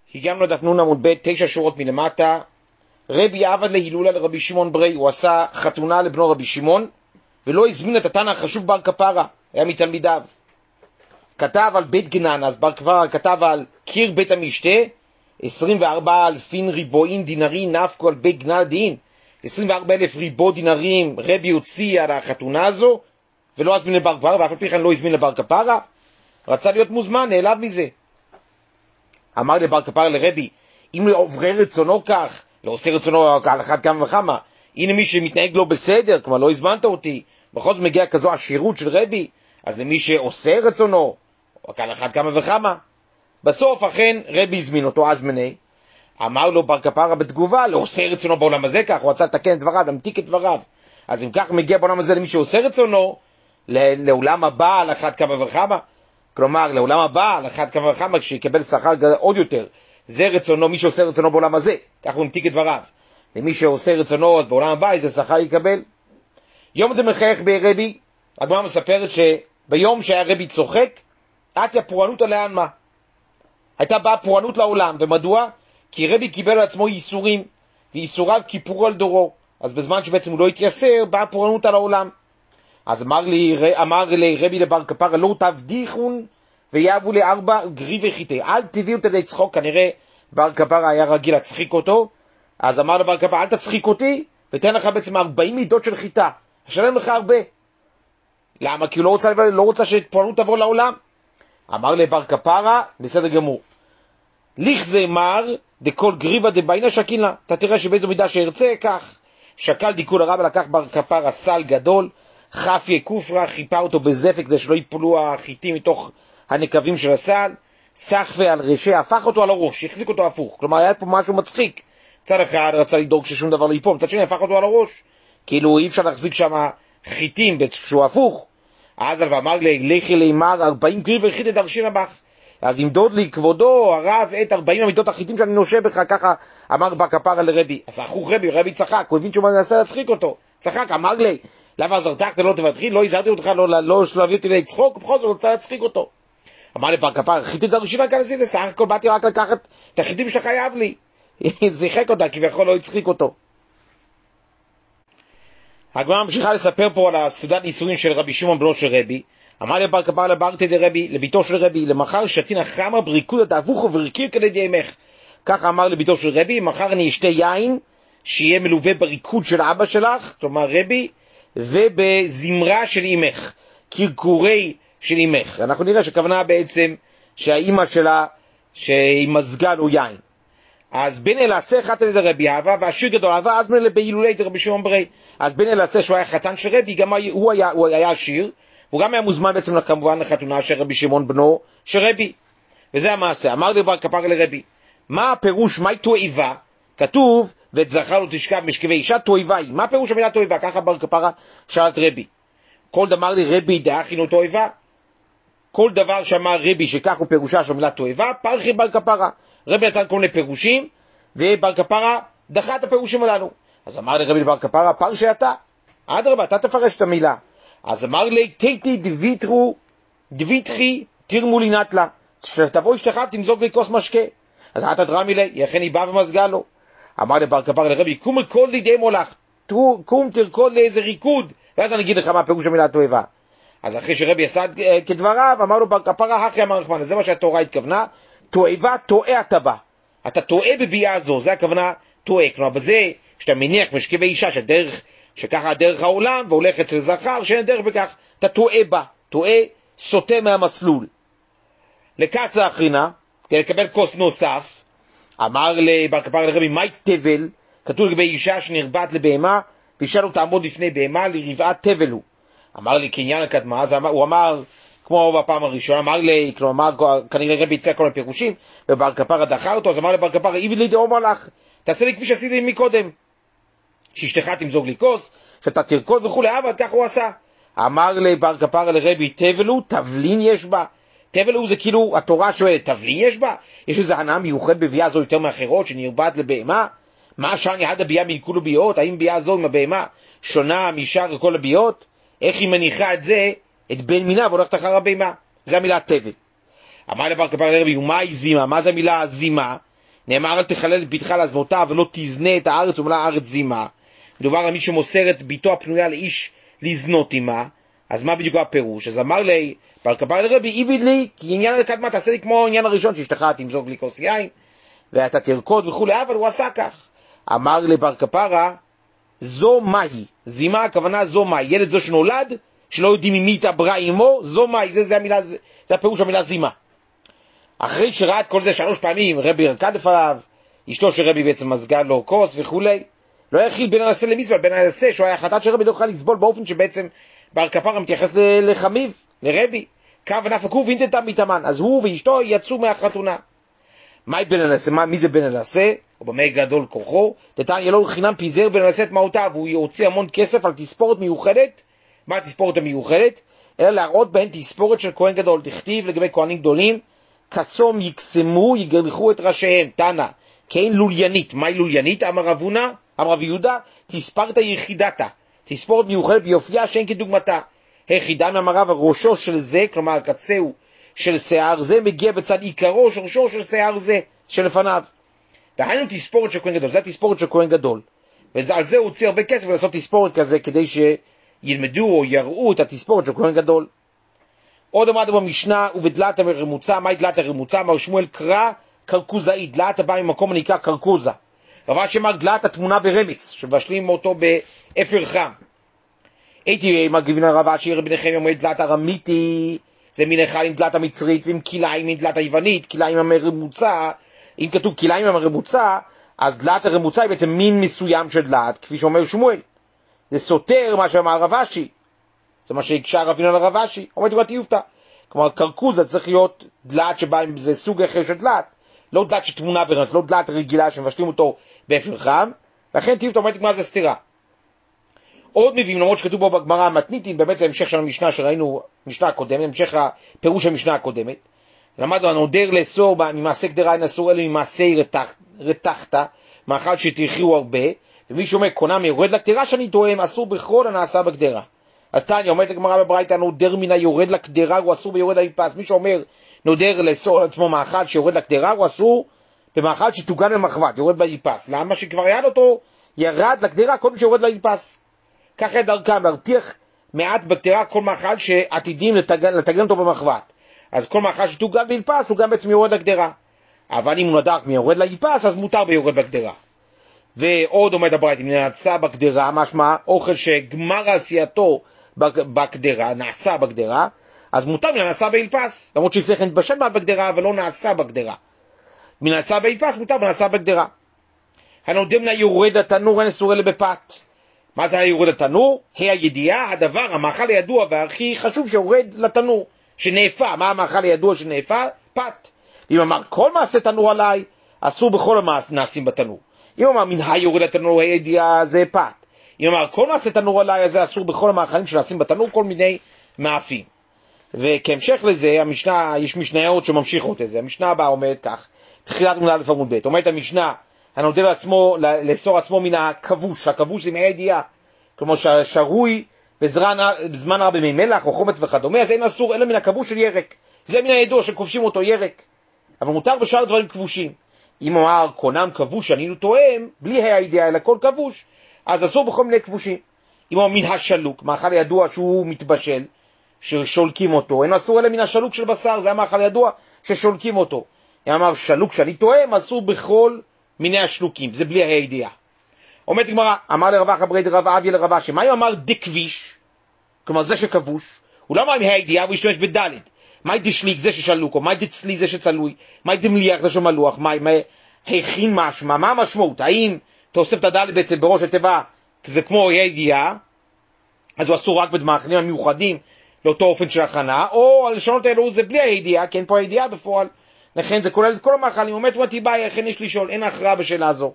הגענו לדף נון עמוד ב' 9 שורות מלמטה. רבי עבד להילולה לרבי שמעון ברי, הוא עשה חתונה לבנו רבי שמעון, ולא הזמין את התנא החשוב בר כפרה, היה מתלמידיו. כתב על בית גנן, אז בר כפרה כתב על קיר בית המשתה, 24,000 ריבועים דינרים נפקו על בית גנן דין, 24,000 ריבו דינרים רבי הוציא על החתונה הזו, ולא הזמין לבר כפרה, ואף על פי כן לא הזמין לבר כפרה, רצה להיות מוזמן, נעלב מזה. אמר לבר כפרה לרבי, אם לעוברי רצונו כך, לא עושה רצונו על אחד כמה וכמה, הנה מי שמתנהג לא בסדר, כלומר לא הזמנת אותי, בכל זאת מגיע כזו עשירות של רבי, אז למי שעושה רצונו, על אחד כמה וכמה. בסוף אכן רבי הזמין אותו, אז מני, אמר לו בר כפרה בתגובה, לא עושה רצונו בעולם הזה כך, הוא רצה לתקן את דבריו, להמתיק את דבריו. אז אם כך מגיע בעולם הזה למי שעושה רצונו, לעולם הבא על אחד כמה וכמה, כלומר לעולם הבא על אחד כמה וכמה, כשיקבל שכר עוד יותר, זה רצונו, מי שעושה רצונו בעולם הזה, כך הוא המתיק את דבריו. למי שעושה רצונו בעולם הבא, איזה שכר יקבל. יום זה מחייך ברבי, הגמרא מספרת שביום שהיה רבי צוחק, עטיה פורענות עליה מה? הייתה באה פורענות לעולם, ומדוע? כי רבי קיבל על עצמו ייסורים, וייסוריו כיפור על דורו, אז בזמן שבעצם הוא לא התייסר, באה פורענות על העולם. אז אמר לי רבי לבר כפרה, לא תבדיחון ויאבו לארבע גרי וחיטה, אל תביאו אותי לצחוק, כנראה בר כפרה היה רגיל להצחיק אותו, אז אמר לבר כפרה, אל תצחיק אותי, ותן לך בעצם 40 מידות של חיטה, אשלם לך הרבה. למה? כי הוא לא רוצה שפורענות תבוא לעולם. אמר לבר כפרה, בסדר גמור, לכזה מר דכל גריבה דביינה שקילה, אתה תראה שבאיזו מידה שירצה, כך שקל דיקול הרבה, לקח בר כפרה סל גדול, חפיה כופרה, חיפה אותו בזפק כדי שלא ייפלו החיטים מתוך הנקבים של הסל, סחפה על רשי, הפך אותו על הראש, החזיק אותו הפוך, כלומר היה פה משהו מצחיק, צד אחד רצה לדאוג ששום דבר לא ייפול, מצד שני הפך אותו על הראש, כאילו אי אפשר להחזיק שם חיטים שהוא הפוך. אז ואמר לי, לכי לימר 40 גריב וחיטה דרשין הבך, אז ימדוד לי כבודו הרב את 40 המידות החיטים שאני נושב בך, ככה אמר בר כפרה לרבי. אז אחוך רבי צחק, הוא הבין שהוא מנסה להצחיק אותו, צחק, אמר לי, למה עזרתך לא תבטחי, לא הזהרתי אותך, לא להביא אותי לצחוק, ובכל זאת רוצה להצחיק אותו. אמר לי בר כפרה, חיטי דרשין הכנסים, בסך הכל באתי רק לקחת את החיטים שאתה חייב לי. זיחק אותה, כביכול לא הצחיק אותו. הגמרא ממשיכה לספר פה על הסעודת נישואין של רבי שמעון בנו של רבי. אמר לבר כפרה לברתי דרבי, לביתו של רבי, למחר שתינה חמה בריקוד תהפוכו ורקיר כלידי ימך. ככה אמר לביתו של רבי, מחר אני אשתה יין שיהיה מלווה בריקוד של אבא שלך, כלומר רבי, ובזמרה של אמך, קרקורי של אמך. אנחנו נראה שכוונה בעצם שהאימא שלה שהיא מזגה לו יין. אז בין אלעשה חתן לרבי אהבה, והשיר גדול אהבה, אז בין בהילולי רבי שמעון ברי. אז בין אלעשה שהוא היה חתן של רבי, גם הוא היה עשיר, והוא גם היה מוזמן בעצם כמובן לחתונה של רבי שמעון בנו של רבי. וזה המעשה. אמר לי בר כפרה לרבי, מה הפירוש מהי תועבה? כתוב, ואת זכר לא תשכב משכבי אישה, תועבה היא. מה פירוש המילה תועבה? ככה בר כפרה שאל את רבי. כל דבר לי רבי דאחינו תועבה? כל דבר שאמר רבי שכך הוא פירושה של המילה תועבה, פרחי בר כפרה. רבי נתן כל מיני פירושים, ובר כפרה דחה את הפירושים הללו. אז אמר לרבי לבר כפרה, פרשי אתה, אדרבה, אתה תפרש את המילה. אז אמר לי, תיתי דביטחי תרמו לי נטלה, שתבוא אשתך תמזוג לי כוס משקה. אז אתה דרמי לי, יכן היא באה ומזגה לו. אמר לבר כפרה לרבי, קום רקוד לי די מולך, קום תרקוד לאיזה ריקוד, ואז אני אגיד לך מה פירוש המילה תועבה. אז אחרי שרבי עשה כדבריו, אמר לו בר כפרה, אחרי אמר רחמן, זה מה שהתורה התכוונה, תועבה, טועה אתה בה. אתה טועה בביאה הזו, זה הכוונה טועה. כלומר, בזה שאתה מניח משכבי אישה, שככה הדרך העולם, והולך אצל זכר, שאין דרך בכך, אתה טועה בה. טועה, סוטה מהמסלול. לכס האחרינה, כדי לקבל כוס נוסף, אמר לבר כפרה לרבי, מהי תבל? כתוב לגבי אישה שנרבעת לבהמה, ואישה לא תעמוד לפני בהמה, לרבעת תבל הוא. אמר לי, כעניין הקדמה, אז הוא אמר, כמו בפעם הראשונה, אמר לי, כלומר, כנראה רבי יצא כל הפירושים, ובר כפרה דחה אותו, אז אמר לבר כפרה, איביד לי דאומר לך, תעשה לי כפי שעשיתי מקודם, שאשתך תמזוג לי כוס, שאתה תרקוד וכו', אבל כך הוא עשה. אמר לבר כפרה לרבי, תבלו, תבלין יש בה. תבלו זה כאילו, התורה שואלת, תבלין יש בה? יש איזו הנאה מיוחד בביאה זו יותר מאחרות, שנרבעת לבהמה? מה שאני עד הביאה מכל הביאות? האם ביאה זו עם הבהמה שונה משאר כל הביאות? איך היא מניחה את זה, את בן מינה, והולכת אחר הבהמה? זה המילה תבל. אמר לבר כפרה לרבי, ומה היא זימה? מה זה המילה זימה? נאמר אל תחלל את ביתך לעזבותה ולא תזנה את הארץ ומלא הארץ זימה. מדובר על מי שמוסר את ביתו הפנויה לאיש לזנות עמה. אז מה בדיוק הפירוש? אז אמר לי בר כפרה לרבי איביד לי, כי עניין הקדמה תעשה לי כמו העניין הראשון שאשתך תמזוג לי כוס יין ואתה תרקוד וכו', אבל הוא עשה כך. אמר לבר כפרה, זו מהי, זימה הכוונה זו מהי, ילד זו שנולד שלא יודעים ממי התעברה עמו, זו מהי, זה הפירוש המילה זימה. אחרי שראה את כל זה 3 פעמים, רבי ירקד לפניו, אשתו של רבי בעצם מזגה לו כוס וכו', לא יחיל בין הנשא למזבל, בין הנשא שהוא היה חטאת שרבי לא יוכל לסבול באופן שבעצם בר כפרה מתייחס לחמיו, לרבי, קו ונפקו ואינתתם מתאמן, אז הוא ואשתו יצאו מהחתונה. מהי בין הנשא? מי זה בין הנשא? או במה גדול כוחו? תתניא לו לחינם פיזר בין הנשא את מהותיו, הוא יוציא המון כסף על תספורת מיוחדת. מה התספורת המיוחדת? אלא להראות בהן תספורת של כהן גדול, תכתיב לגבי כהנים גדולים, כסום יקסמו יגרחו את ראשיהם, תנא, כאין לוליינית. מהי לוליינית? אמר רב יהודה, תספרת יחידתה, תספורת מיוחדת ביופייה שאין כדוגמתה. היחידה מאמר רב, ראשו של זה, כלומר קצהו של שיער זה, מגיע בצד עיקרו שורשו של שיער זה שלפניו. והיינו תספורת של כהן גדול, זה התספורת של כהן גדול, ועל זה הוא הוציא הרבה כסף לעשות תספורת כזה, כדי שילמדו או יראו את התספורת של כהן גדול. עוד עמד במשנה ובדלת הרמוצה. מהי דלת הרמוצה? אמר שמואל קרא קרקוזאי, דלת הבא ממקום הנקרא קרקוזה. רבה שאמר דלת התמונה ברמץ, שבשלים אותו באפר חם. הייתי מגבין הרבה שיהיה רבי נחמיה אומר דלת הרמיתי, זה מן אחד עם דלת המצרית, ועם כיליים עם דלת היוונית, כיליים עם הרמוצה. אם כתוב כיליים עם הרמוצה, אז דלת הרמוצה היא בעצם מין מסוים של דלת, כפי שאומר שמואל. זה סותר מה שאמר רב אשי. זה מה שהקשה רבינו על הרב אשי. אומרת לי, תיופתא. כלומר, קרקוזה צריך להיות דלת שבא עם זה סוג אחר של דלת. לא דלת שתמונה ברנס, לא דלת רגילה שמבשלים אותו באפר חם. לכן תיופתא אומרת לי, מה זה סתירה? עוד מביאים, למרות שכתוב בו בגמרא המתניתין, באמת זה המשך של המשנה שראינו, משנה הקודמת, המשך הפירוש המשנה הקודמת. למדנו, הנודר לאסור ממעשה קדרה אין אסור אלא ממעשה רתחתא, מאחד שתרחיו הרבה, ומי שאומר קונם יורד לקדרה שאני טועם, אסור בכל הנעשה בקדרה. אז תניא אומרת הגמרא בברייתא, נודר מן היורד לקדרה הוא אסור ביורד היפס. מי שאומר נודר לאסור על עצמו מאחד שיורד לקדרה הוא אסור במאחד שתוגן במחבת, יורד ביפס. למה? שכבר היה אותו ירד לקדרה כל מי שיורד ליפס. ככה דרכם להרתיח מעט בקדרה כל מאחד שעתידים לתגן אותו במחבת. אז כל מאחד שתוגן ביפס הוא גם בעצם יורד לקדרה. אבל אם הוא נדק מיורד ליפס אז מותר ביורד בקדרה. ועוד עומד הברייתא, אם נעשה בקדרה, משמע אוכל שגמר עשייתו בקדרה, נעשה בקדרה, אז מותר מן נעשה באילפס, למרות שלפני כן התבשל מעל בקדרה, אבל לא נעשה בקדרה. מן נעשה באילפס, מותר נעשה בקדרה. הנודר מן היורד התנור, אין אסור אלא בפת. מה זה היורד התנור? הידיעה, הדבר, המאכל הידוע והכי חשוב שיורד לתנור, שנאפה. מה המאכל הידוע שנאפה? פת. אם אמר כל מעשה תנור עליי, אסור בכל המעשים בתנור. אם אמר מן היורד לתנור, הידיעה זה פת. אם אמר כל מעשה תנור עליי, אז זה אסור בכל המאכלים שנעשים בתנור, כל מיני מאפים. וכהמשך לזה, המשנה, יש משניות שממשיכות לזה. המשנה הבאה אומרת כך, תחילת מנהל א' עמוד ב', אומרת המשנה, הנודר לעצמו, לאסור עצמו מן הכבוש. הכבוש זה מהידיעה, כלומר שרוי בזמן רב במי מלח או חומץ וכדומה, אז אין אסור אלא מן הכבוש של ירק. זה מן הידוע שכובשים אותו ירק. אבל מותר בשאר דברים כבושים. אם אמר קונם כבוש אני לא תואם, בלי הידיעה אלא כל כבוש, אז אסור בכל מיני כבושים. אם אמר מן השלוק, מאכל ידוע שהוא מתבשל, ששולקים אותו, אין אסור אלא מן השלוק של בשר, זה המאכל ידוע ששולקים אותו. אם אמר שלוק שאני תואם, אסור בכל מיני השלוקים, זה בלי הידיעה. אומרת גמרא, אמר לרב אחא ברי דרב אביה לרב אשי, מה אם אמר דכביש, כלומר זה שכבוש, הוא לא אמר עם הידיעה, הוא ישתמש בדלת. מה דשליק זה ששלוקו, מה דצלי זה שצלוי, מה דמליח זה שמלוח, מה הכין משמע, מה המשמעות? האם תאוסף את הדלת בעצם בראש התיבה, כי זה כמו הידיעה, אז הוא אסור רק במאכלים המיוחדים לאותו אופן של הכנה, או הלשונות האלו זה בלי הידיעה, כי אין פה הידיעה בפועל, לכן זה כולל את כל המאכלים. אומרת מתיבאי, לכן יש לשאול, אין הכרעה בשאלה הזו.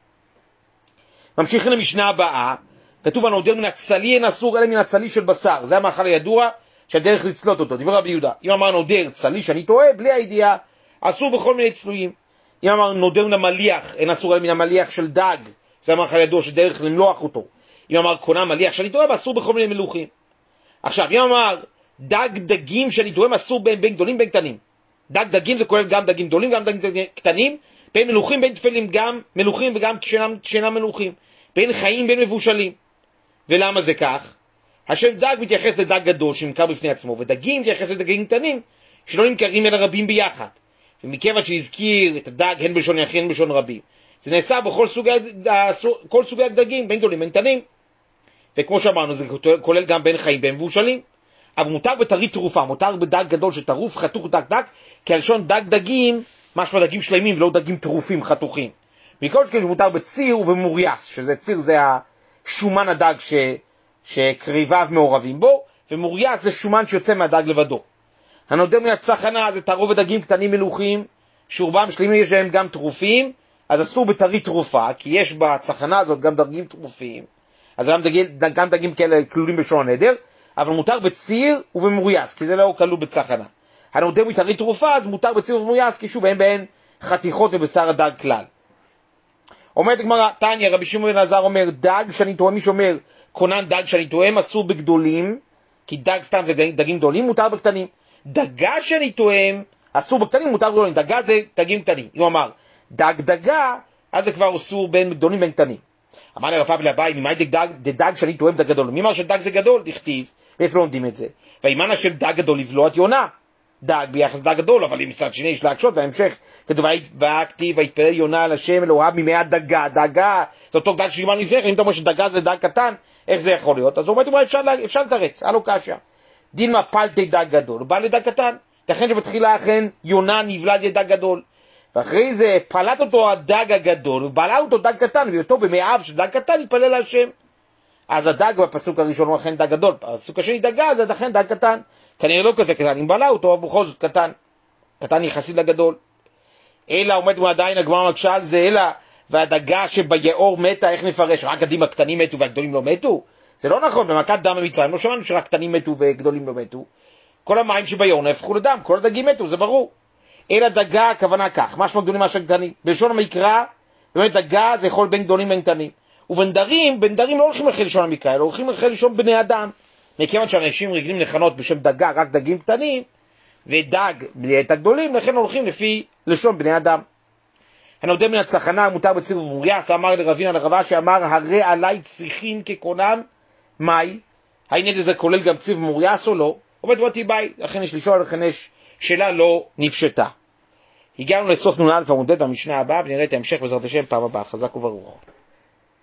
ממשיכים למשנה הבאה, כתוב הנודר מן הצלי אין אסור אלא מן הצלי של בשר, זה המאכל הידוע שהדרך לצלות אותו. דברי רבי יהודה, אם אמר נודר צלי שאני טועה, בלי הידיעה, אסור בכל מיני צלויים. אם אמר נודר מן המליח, אין אסור אלא מן המליח של דג, זה המאכל הידוע שדרך למלוח אותו. אם אמר קונה מליח שאני טועה, אסור בכל מיני מלוחים. עכשיו, אם אמר דג דגים שאני טועה, אסור בין גדולים בין קטנים. דג דגים זה כולל גם דגים גדולים, גם דגים קטנים, בין מלוכים בין תפלים, גם מלוכים וגם שאינם מלוכים, בין חיים בין מבושלים. ולמה זה כך? השם דג מתייחס לדג גדול שנמכר בפני עצמו, ודגים מתייחס לדגים קטנים שלא נמכרים אלא רבים ביחד. ומכיוון שהזכיר את הדג הן בלשון יחיד הן בלשון רבים, זה נעשה בכל כל סוגי הדגים, בין גדולים בין קטנים. וכמו שאמרנו, זה כולל גם בין חיים בין מבושלים. אבל מותר בטרית טרופה, מותר בדג גדול שטרוף חתוך דק, כי הלשון דג דגים, משמע דגים שלמים ולא דגים טרופים חתוכים. מכל שכן שמותר בציר ובמורייס, שזה ציר זה השומן הדג שקריביו מעורבים בו, ומורייס זה שומן שיוצא מהדג לבדו. הנודר מן הצחנה זה תערובת דגים קטנים מלוכים, שרובם שלמים יש להם גם טרופים, אז אסור בטרית טרופה, כי יש בצחנה הזאת גם דגים טרופים, אז גם דגים כאלה כלולים בשון הנדר, אבל מותר בציר ובמורייס, כי זה לא כלול בצחנה. הנודר מטרית טרופה, אז מותר בציר ובמורייס, כי שוב אין בהן חתיכות ובשר הדג כלל. אומרת הגמרא, תניא, רבי שמעון בן אלעזר אומר, דג שאני תואם, מי שאומר, קונן דג שאני תואם, אסור בגדולים, כי דג סתם זה דגים גדולים, מותר בקטנים. דגה שאני תואם, אסור בקטנים, מותר בגדולים. דגה זה דגים קטנים. אם הוא אמר, דגה, אז זה כבר אסור בין גדולים בין קטנים. אמר לרב פאפי לאביי, ממאי דג שאני תואם דג גדול? מי אמר שדג זה גדול? תכתיב, ואיפה לא עומדים את זה? וימן השם דג גדול לבלוע את יונה. דג ביחס דג גדול, אבל אם מצד שני יש להקשות, וההמשך, כתוב, והכתיב, ויתפלל יונה על השם אלוהיו ממאה דגה, זה אותו דג שגמרנו לפני כן, אם אתה אומר שדגה זה דג קטן, איך זה יכול להיות? אז הוא אומר, אפשר לתרץ, הלו קשיא. דין מפלתי דג גדול, הוא בא לדג קטן, לכן שבתחילה אכן יונה נבלע לדג גדול, ואחרי זה פלט אותו הדג הגדול, ובעלה אותו דג קטן, ואותו במאיו של דג קטן יתפלל על השם. אז הדג בפסוק הראשון הוא אכן דג גדול, בפסוק השני דגה זה אכן דג קטן, כנראה לא כזה קטן, אם בעלה אותו, אבל בכל זאת קטן יחסית לגדול. אלא עומד עדיין הגמרא מקשה על זה, אלא והדגה שביאור מתה, איך נפרש? רק הדגים הקטנים מתו והגדולים לא מתו? זה לא נכון, במכת דם במצרים לא שמענו שרק קטנים מתו וגדולים לא מתו. כל המים שביאור נהפכו לדם, כל הדגים מתו, זה ברור. אלא דגה הכוונה כך, משמע גדולים משמע קטנים. בלשון המקרא, באמת דגה זה יכול בין גדולים בין קטנים. ובין דרים לא הולכים אחרי לשון המקרא, אלא הולכים אחרי לשון בני אדם. מכיוון שאנשים רגילים לכנות בשם דגה רק דגים קטנים, ודג את הגדולים, לכן הולכים לפי לשון בני אדם. הנודר מן הצחנה מותר בציר ובמורייס, אמר לרבינה לרבה שאמר, הרי עלי צריכין כקונם, מאי? העניין הזה כולל גם ציר ובמורייס או לא? עומד בוטי ביי, לכן יש לשאול, לכן יש שאלה לא נפשטה. הגענו לסוף נ"א עמוד ב' במשנה הבאה, ונראה את ההמשך בעזרת השם פעם הבאה. חזק וברוך.